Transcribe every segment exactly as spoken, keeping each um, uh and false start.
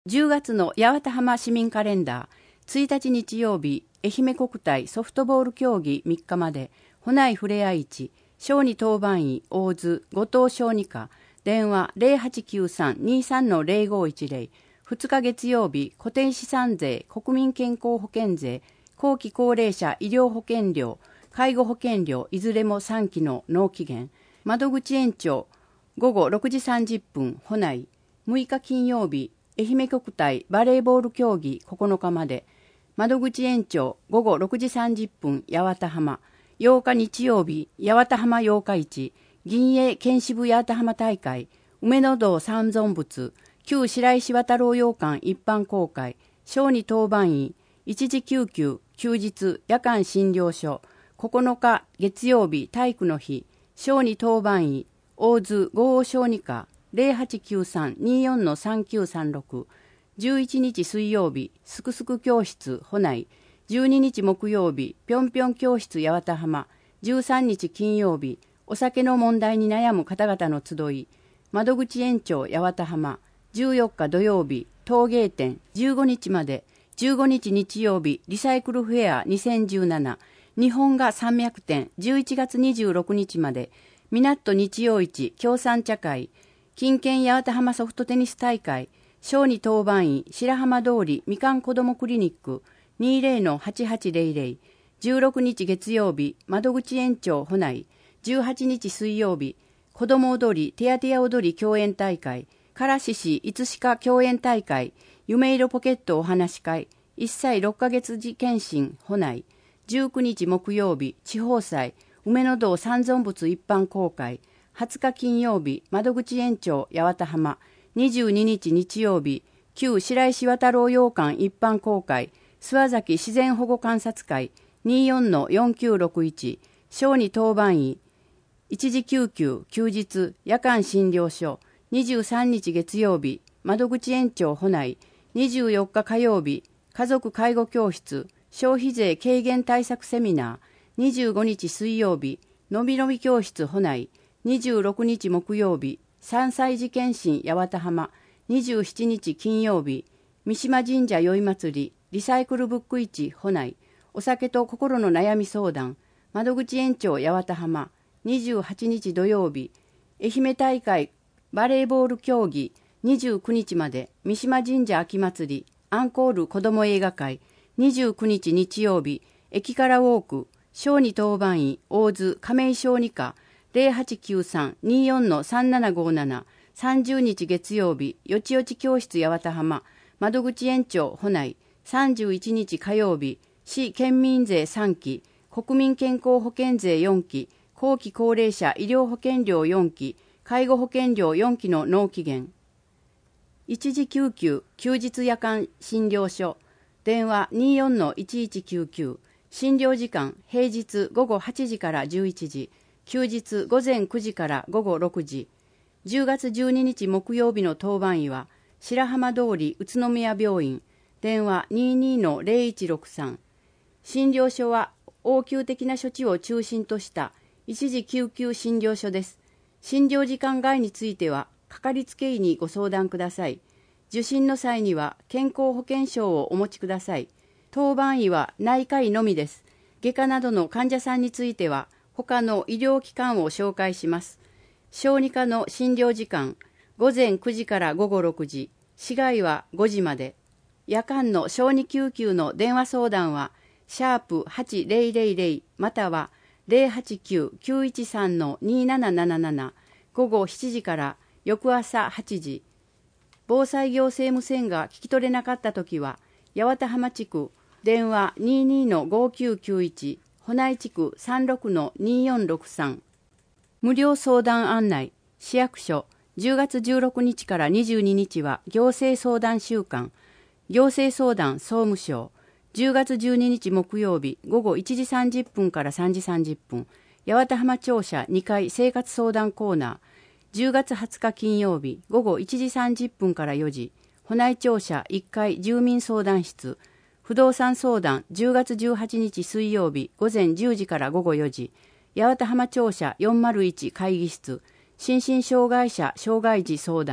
じゅうがつの八幡浜市民カレンダー、ついたち日曜日、愛媛国体ソフトボール競技みっかまで、保内ふれあい市、小児当番医、大津、後藤小児科、電話 ゼロはちきゅうさん にさん ゼロごいちゼロ、ふつか月曜日、固定資産税、国民健康保険税、後期高齢者医療保険料、介護保険料、いずれもさんきの納期限、窓口延長、午後ろくじさんじゅっぷん、保内、むいか金曜日、愛媛国体バレーボール競技ここのかまで、窓口延長午後ろくじさんじゅっぷん八幡浜、ようか日曜日八幡浜八日市、銀英県支部八幡浜大会、梅の堂三尊仏、旧白石渡郎洋館一般公開、小児当番医、一時救急、休日夜間診療所、ここのか月曜日体育の日、小児当番医、大津豪王小児科、ゼロはちきゅうさん によん さんきゅうさんろく、じゅういちにち水曜日、すくすく教室、保内、じゅうににち木曜日、ぴょんぴょん教室、八幡浜、じゅうさんにち金曜日、お酒の問題に悩む方々の集い、窓口延長、八幡浜、じゅうよっか土曜日、陶芸展、じゅうごにちまで、じゅうごにち日曜日、リサイクルフェアにせんじゅうなな、日本画山脈展、じゅういちがつにじゅうろくにちまで、みなっと日曜市、共産茶会、近県八幡浜ソフトテニス大会、小児当番医、白浜通りみかん子どもクリニック にじゅうのはちはちゼロゼロ、じゅうろくにち月曜日、窓口延長保内、じゅうはちにち水曜日、子ども踊り、てやてや踊り共演大会、唐獅子いつしか共演大会、夢色ポケットお話し会、いっさいろっかげつ児検診保内、じゅうくにち木曜日、地方祭、梅の堂三尊仏一般公開、はつか金曜日、窓口延長八幡浜、にじゅうににち日曜日、旧白石渡郎洋館一般公開、諏訪崎自然保護観察会 にじゅうよんのよんきゅうろくいち、小児当番医、一時救急、休日、夜間診療所、にじゅうさんにち月曜日、窓口延長保内、にじゅうよっか火曜日、家族介護教室、消費税軽減対策セミナー、にじゅうごにち水曜日、のびのび教室保内、にじゅうろくにち木曜日、さんさい児検診八幡浜、にじゅうしちにち金曜日、三島神社宵祭り、リサイクルブック市保内、お酒と心の悩み相談、窓口延長八幡浜、にじゅうはちにち土曜日、愛媛大会バレーボール競技、にじゅうくにちまで、三島神社秋祭り、アンコール子ども映画会、にじゅうくにち日曜日、駅からウォーク、小児当番医、大津亀井小児科、ゼロはちきゅうさん にじゅうよんのさんななごなな、さんじゅうにち月曜日、よちよち教室八幡浜、窓口延長保内、さんじゅういちにち火曜日、市県民税さんき、国民健康保険税よんき、後期高齢者医療保険料よんき、介護保険料よんきの納期限。一時救急、休日夜間診療所、電話 にじゅうよんのいちいちきゅうきゅう、診療時間、平日午後はちじからじゅういちじ、休日午前くじから午後ろくじ、じゅうがつじゅうににち木曜日の当番医は、白浜通り宇都宮病院、電話 にじゅうにのゼロいちろくさん、診療所は応急的な処置を中心とした一時救急診療所です。診療時間外については、かかりつけ医にご相談ください。受診の際には健康保険証をお持ちください。当番医は内科医のみです。外科などの患者さんについては、他の医療機関を紹介します。小児科の診療時間、午前くじから午後ろくじ、市外はごじまで。夜間の小児救急の電話相談は、シャープはちゼロゼロゼロまたはゼロはちきゅう きゅういちさんのになななななな、午後しちじから翌朝はちじ。防災行政無線が聞き取れなかったときは、八幡浜地区、電話 にじゅうにのごきゅうきゅういち、保内地区 さんじゅうろくのによんろくさん。無料相談案内、市役所、じゅうがつじゅうろくにちからにじゅうににちは行政相談週間、行政相談総務省、じゅうがつじゅうににち木曜日午後いちじさんじゅっぷんからさんじさんじゅっぷん、八幡浜庁舎にかい生活相談コーナー、じゅうがつはつか金曜日午後いちじさんじゅっぷんからよじ、保内庁舎いっかい住民相談室、不動産相談じゅうがつじゅうはちにち水曜日午前じゅうじから午後よじ、八幡浜庁舎よんまるいち会議室、心身障害者障害児相談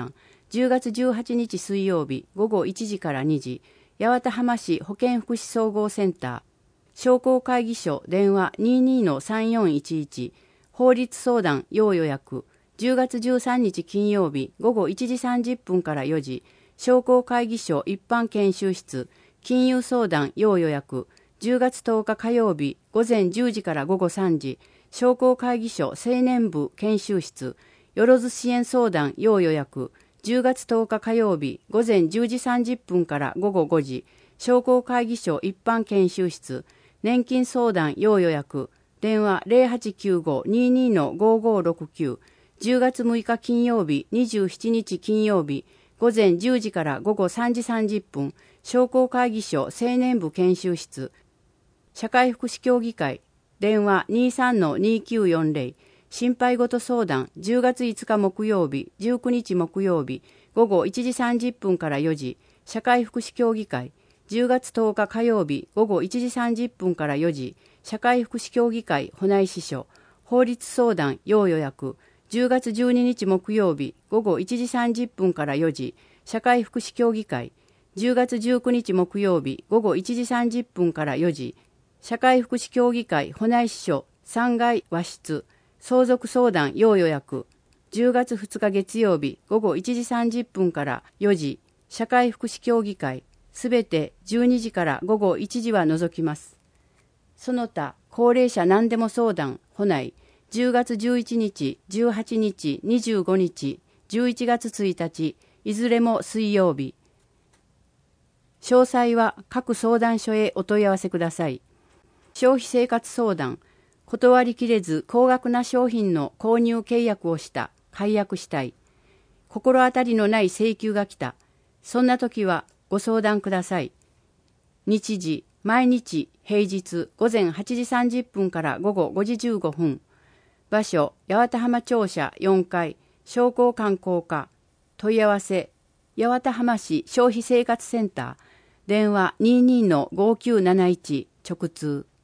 じゅうがつじゅうはちにち水曜日ごごいちじからにじ、八幡浜市保健福祉総合センター、商工会議所電話 にじゅうにのさんよんいちいち、法律相談要予約、じゅうがつじゅうさんにち金曜日ごごいちじさんじゅっぷんからよじ、商工会議所一般研修室、金融相談要予約、じゅうがつとおか火曜日午前じゅうじからごごさんじ、商工会議所青年部研修室、よろず支援相談要予約、じゅうがつとおか火曜日午前じゅうじさんじゅっぷんからごごごじ、商工会議所一般研修室、年金相談要予約、電話 ゼロはちきゅうご にじゅうにのごごろくきゅう、じゅうがつむいか金曜日にじゅうしちにち金曜日午前じゅうじからごごさんじさんじゅっぷん、商工会議所青年部研修室、社会福祉協議会、電話 にじゅうさんのにきゅうよんぜろ、心配事相談じゅうがついつか木曜日、じゅうくにち木曜日、午後いちじさんじゅっぷんからよじ、社会福祉協議会、じゅうがつとおか火曜日、午後いちじさんじゅっぷんからよじ、社会福祉協議会保内支所、法律相談要予約、じゅうがつじゅうににち木曜日、午後いちじさんじゅっぷんからよじ、社会福祉協議会、じゅうがつじゅうくにち木曜日、午後いちじさんじゅっぷんからよじ、社会福祉協議会保内支所さんがい和室、相続相談要予約、じゅうがつふつか月曜日午後いちじさんじゅっぷんからよじ、社会福祉協議会、すべてじゅうにじからごごいちじは除きます。その他、高齢者何でも相談、保内、じゅうがつじゅういちにち、じゅうはちにち、にじゅうごにち、じゅういちがつついたち、いずれも水曜日。詳細は各相談所へお問い合わせください。消費生活相談、断りきれず高額な商品の購入契約をした、解約したい。心当たりのない請求が来た。そんな時はご相談ください。日時、毎日、平日、午前はちじさんじゅっぷんから午後ごじじゅうごふん。場所、八幡浜庁舎よんかい、商工観光課。問い合わせ、八幡浜市消費生活センター。電話 にじゅうにのごきゅうなないち、直通。